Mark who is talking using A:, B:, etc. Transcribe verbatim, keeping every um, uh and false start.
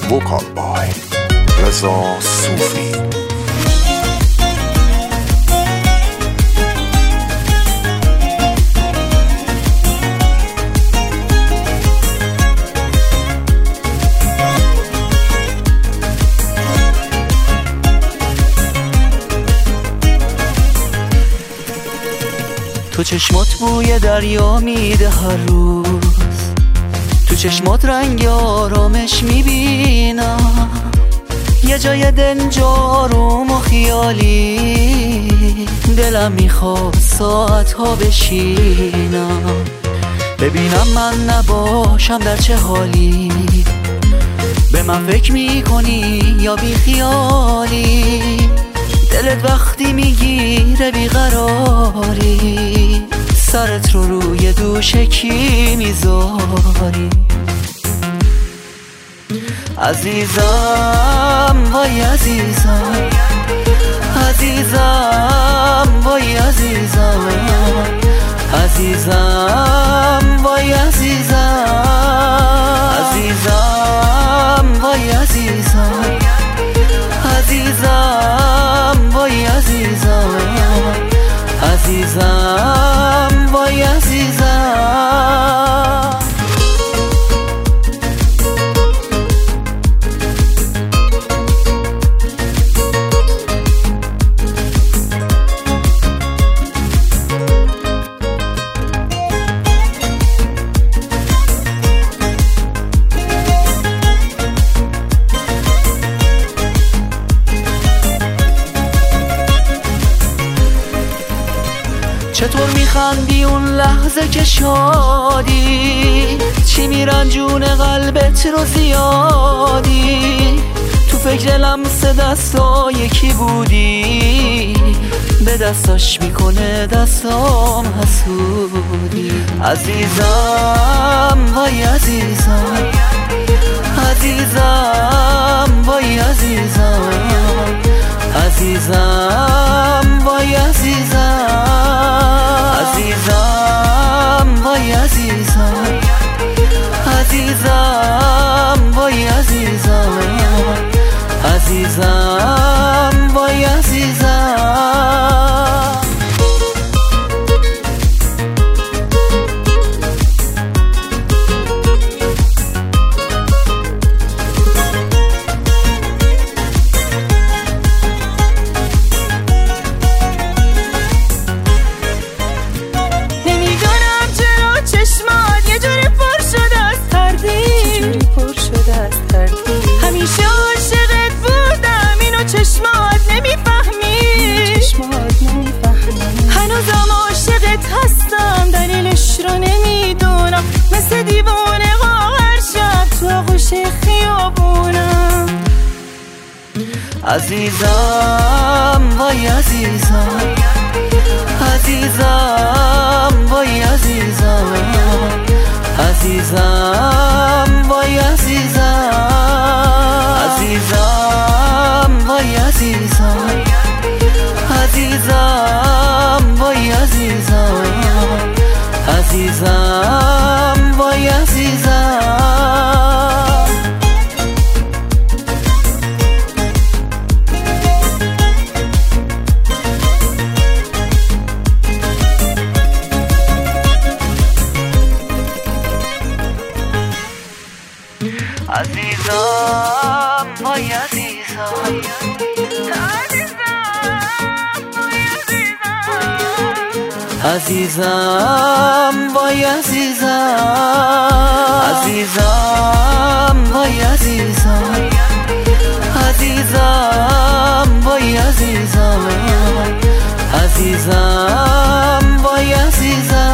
A: Vocal by رضا صوفی.
B: تو چشمات بوی دریا میده هر روز، تو چشمات رنگ آرامش میبینم، یه جای دنج آروم و خیالی، دلم میخواد ساعت ها بشینم، ببینم من نباشم در چه حالی، به من فکر میکنی یا بی خیالی، دلت وقتی میگیره بیقراری، سرت رو روی دوش کی میذاری؟ عزیزم وای عزیزم، عزیزم وای عزیزم، عزیزم وای عزیزم، عزیزم وای عزیزم، عزیزم وای عزیزم، عزیزم وای عزیزم. چطور میخندی اون لحظه که شادی، چی میرنجونه قلبت رو زیادی، تو فکر لمس دستا یکی بودی، به دستاش میکنه دستام حسودی. عزیزم وای عزیزم، عزیزم وای عزیزم، عزیزم وای عزیزم، عزیزم وای عزیزم، عزیزم وای عزیزم، عزیزم وای عزیزم.
C: همیشه عاشقت بودم، اینو چشمات نمیفهمی، هنوزم عاشقت هستم، دلیلش رو نمیدونم، مثل دیوانه هر شب تو آغوش خیابونم.
B: عزیزم وای عزیزم، عزیزم وای عزیزم، عزیزم وای عزیزم، عزیزم وای عزیزم، عزیزم وای عزیزم، عزیزم وای عزیزم. عزیزم وای عزیزم، عزیزم وای عزیزم، عزیزم وای عزیزم، عزیزم وای عزیزم، عزیزم وای عزیزم.